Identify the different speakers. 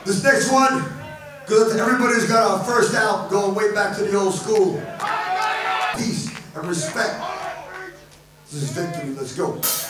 Speaker 1: This next one goes to everybody who's got our first album going way back to the old school. Peace and respect. This is Victory. Let's go.